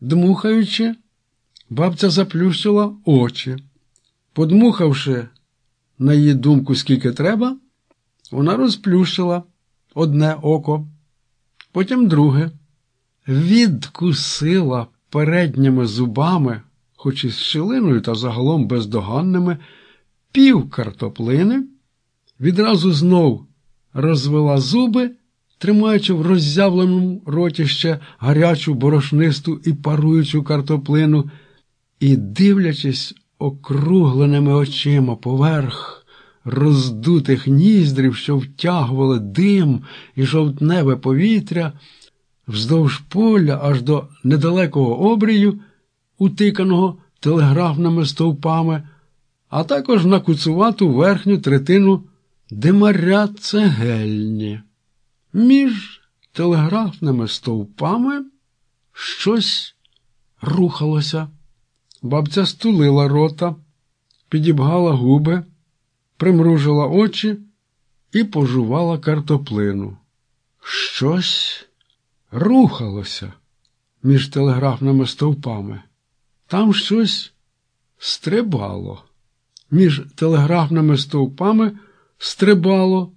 Дмухаючи, бабця заплющила очі. Подмухавши, на її думку, скільки треба, вона розплющила одне око, потім друге, відкусила передніми зубами, хоч і з щілиною та загалом бездоганними, пів картоплини, відразу знов розвела зуби, тримаючи в роззявленому роті ще гарячу, борошнисту і паруючу картоплину, і, дивлячись округленими очима поверх роздутих ніздрів, що втягували дим і жовтневе повітря, вздовж поля аж до недалекого обрію, утиканого телеграфними стовпами, а також на куцувату верхню третину димаря цегельні. Між телеграфними стовпами щось рухалося. Бабця стулила рота, підібгала губи, примружила очі і пожувала картоплину. Щось рухалося між телеграфними стовпами. Там щось стрибало. Між телеграфними стовпами стрибало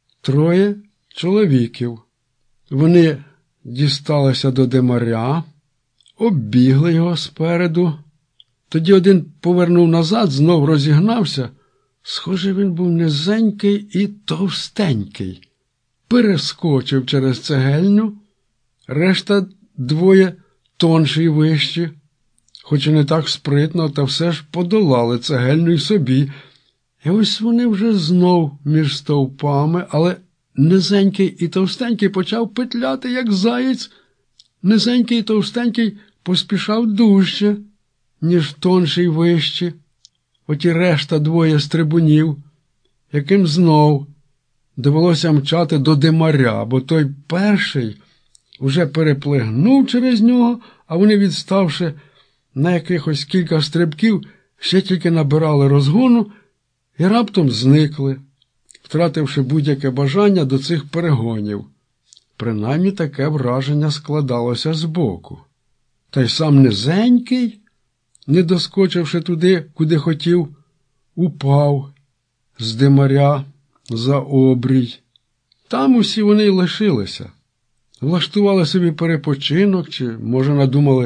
3 чоловіків. Вони дісталися до димаря, оббігли його спереду. Тоді один повернув назад, знов розігнався. Схоже, він був низенький і товстенький. Перескочив через цегельню, решта 2 тонші й вищі. Хоч і не так спритно, та все ж подолали цегельну й собі. І ось вони вже знов між стовпами, але низенький і товстенький почав петляти, як заєць. Низенький і товстенький поспішав дужче, ніж тонші й вищі. Оті решта 2 стрибунів, яким знов довелося мчати до димаря, бо той перший уже переплигнув через нього, а вони, відставши на якихось кілька стрибків, ще тільки набирали розгону і раптом зникли, втративши будь-яке бажання до цих перегонів. Принаймні таке враження складалося збоку. Та й сам низенький, не доскочивши туди, куди хотів, упав з димаря за обрій. Там усі вони й лишилися. Влаштували собі перепочинок, чи, може, надумали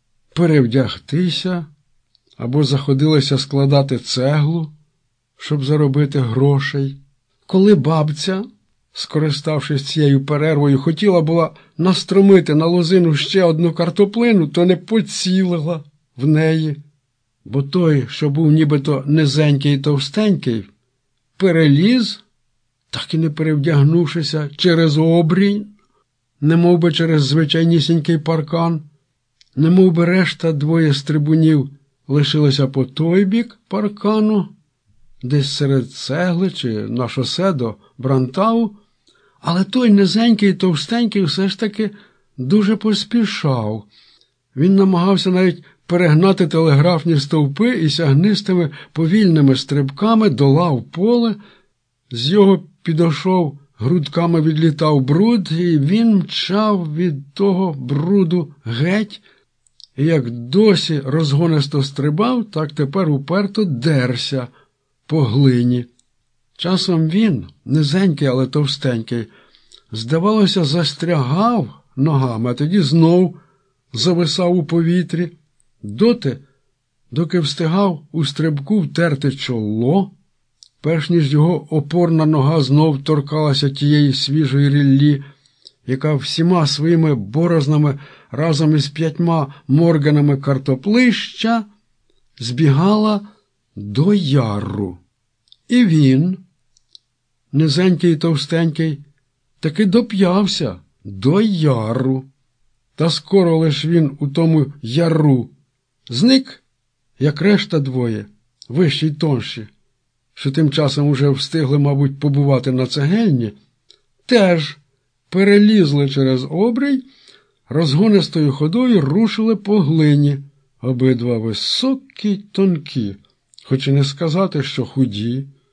перевдягтися, або заходилися складати цеглу, щоб заробити грошей. Коли бабця, скориставшись цією перервою, хотіла була настромити на лозину ще одну картоплину, то не поцілила в неї, бо той, що був нібито низенький і товстенький, переліз, так і не перевдягнувшися, через обрій, немов би через звичайнісінький паркан, немов би решта 2 стрибунів лишилися по той бік паркану, десь серед цегли чи на шосе до Брантау, але той низенький і товстенький все ж таки дуже поспішав. Він намагався навіть перегнати телеграфні стовпи і сягнистими повільними стрибками долав поле, з його підошов, грудками відлітав бруд, і він мчав від того бруду геть, і як досі розгонисто стрибав, так тепер уперто дерся по глині. Часом він, низенький, але товстенький, здавалося, застрягав ногами, а тоді знов зависав у повітрі, доки встигав у стрибку втерти чоло, перш ніж його опорна нога знов торкалася тієї свіжої ріллі, яка всіма своїми борознами разом із 5 морганами картоплища збігала до яру. І він, низенький і товстенький, таки доп'явся до яру. Та скоро лиш він у тому яру зник, як решта 2, вищі й тонші, що тим часом уже встигли, мабуть, побувати на цегельні, теж перелізли через обрій, розгонистою ходою рушили по глині, обидва високі й тонкі, хоч і не сказати, що худі.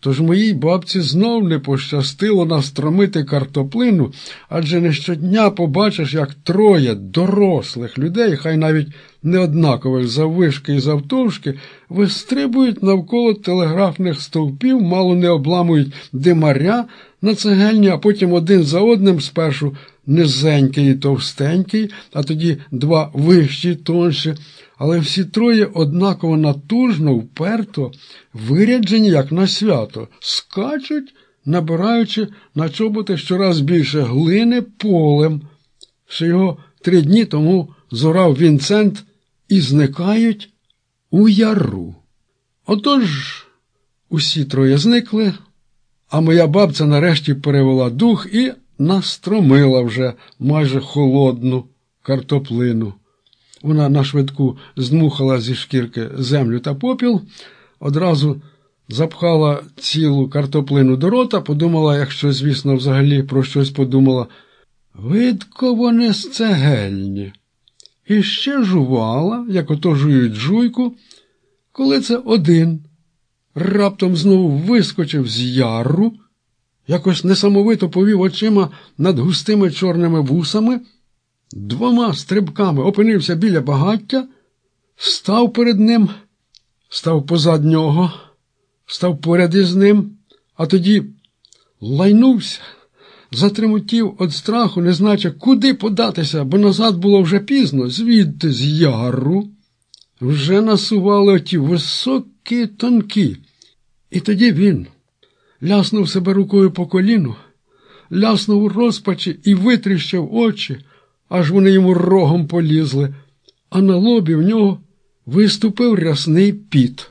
Тож моїй бабці знов не пощастило настромити картоплину, адже не щодня побачиш, як троє дорослих людей, хай навіть неоднакових заввишки і завтовшки, вистрибують навколо телеграфних стовпів, мало не обламують димаря на цегельні, а потім один за одним спершу низенький і товстенький, а тоді два вищі й тонші, але всі троє однаково натужно, вперто, виряджені, як на свято, скачуть, набираючи на чоботи щораз більше глини полем, що його 3 дні тому зорав Вінцент, і зникають у яру. Отож, усі троє зникли, а моя бабця нарешті перевела дух і настромила вже майже холодну картоплину. Вона нашвидку здмухала зі шкірки землю та попіл, одразу запхала цілу картоплину до рота, подумала, якщо, звісно, взагалі про щось подумала, видко вони з цегельні. І ще жувала, як ото жують жуйку, коли це один раптом знову вискочив з яру, якось несамовито повів очима над густими чорними вусами, 2 стрибками опинився біля багаття, став перед ним, став позад нього, став поряд із ним, а тоді лайнувся, затремотів від страху, не знає, куди податися, бо назад було вже пізно, звідти з яру вже насували оті високі тонкі. І тоді він ляснув себе рукою по коліну, ляснув у розпачі і витріщив очі, аж вони йому рогом полізли, а на лобі в нього виступив рясний піт.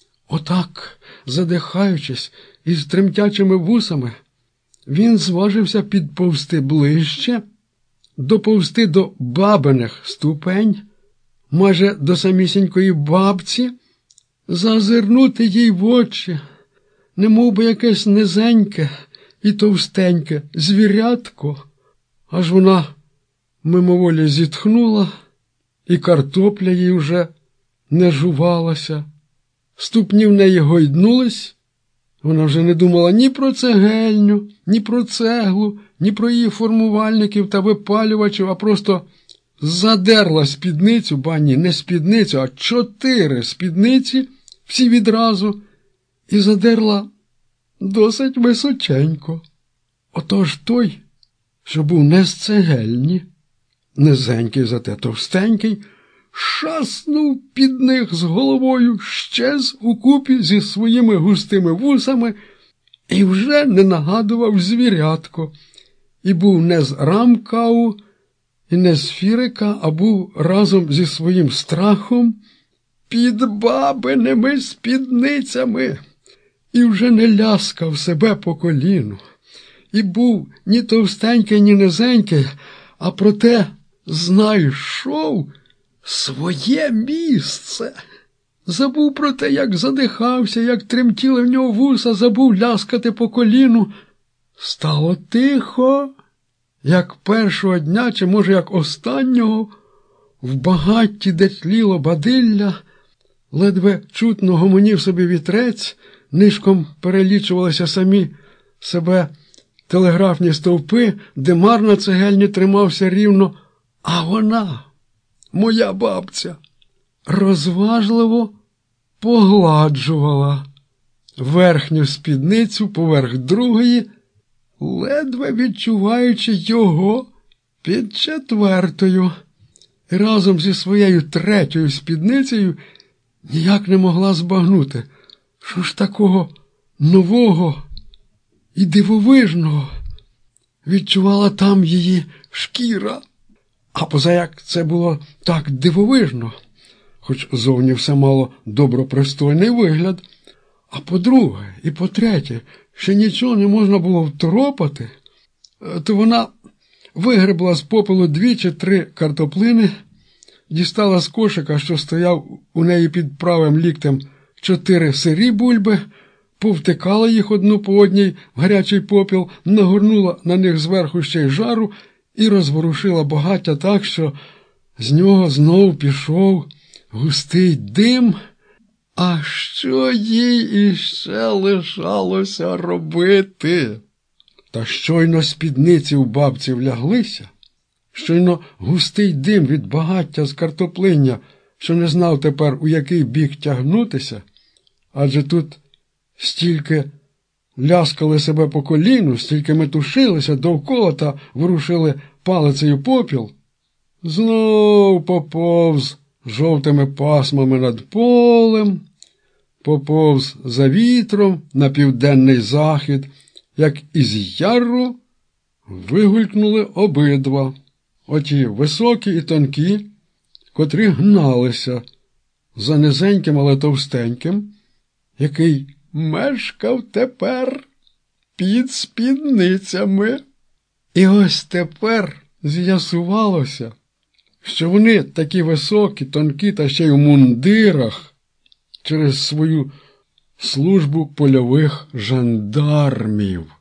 Отак, задихаючись із тремтячими вусами, він зважився підповзти ближче, доповзти до бабиних ступень, майже до самісінької бабці, зазирнути їй в очі, немов би якесь низеньке і товстеньке звірятко, аж вона мимоволі зітхнула, і картопля їй вже не жувалася. Ступні в неї гойднулись, вона вже не думала ні про цегельню, ні про цеглу, ні про її формувальників та випалювачів, а просто задерла спідницю, ба ні, не спідницю, а 4 спідниці, всі відразу, і задерла досить височенько. Отож той, що був не з цегельні, низенький, зате товстенький, шаснув під них з головою, щез укупі зі своїми густими вусами і вже не нагадував звірятко, і був не з Рамкау, і не з Фірика, а був разом зі своїм страхом під бабиними спідницями, і вже не ляскав себе по коліну, і був ні товстенький, ні низенький, а проте знайшов своє місце. Забув про те, як задихався, як тремтіли в нього вуса, забув ляскати по коліну. Стало тихо, як першого дня, чи, може, як останнього, в багатті, де тліло бадилля, ледве чутно гомонів собі вітрець, нишком перелічувалися самі себе телеграфні стовпи, димар на цегельні тримався рівно, а вона, моя бабця, розважливо погладжувала верхню спідницю поверх другої, ледве відчуваючи його під 4-ю. І разом зі своєю 3-ю спідницею ніяк не могла збагнути, що ж такого нового і дивовижного відчувала там її шкіра. А позаяк це було так дивовижно, хоч зовні все мало добропристойний вигляд, а по-друге і по-третє, ще нічого не можна було второпати, то вона вигребла з попелу 2 чи 3 картоплини, дістала з кошика, що стояв у неї під правим ліктем, 4 сирі бульби, повтикала їх одну по одній в гарячий попіл, нагорнула на них зверху ще й жару і розворушила багаття так, що з нього знов пішов густий дим, А що їй іще лишалося робити? Та щойно спідниці у бабці вляглися, щойно густий дим від багаття з картоплиння, що не знав тепер, у який бік тягнутися, адже тут стільки ляскали себе по коліну, стільки метушилися довкола та ворушили палицею попіл, знов поповз жовтими пасмами над полем, поповз за вітром на південний захід, як із яру вигулькнули обидва, оті високі і тонкі, котрі гналися за низеньким, але товстеньким, який мешкав тепер під спідницями. І ось тепер з'ясувалося, що вони такі високі, тонкі та ще й у мундирах через свою службу польових жандармів.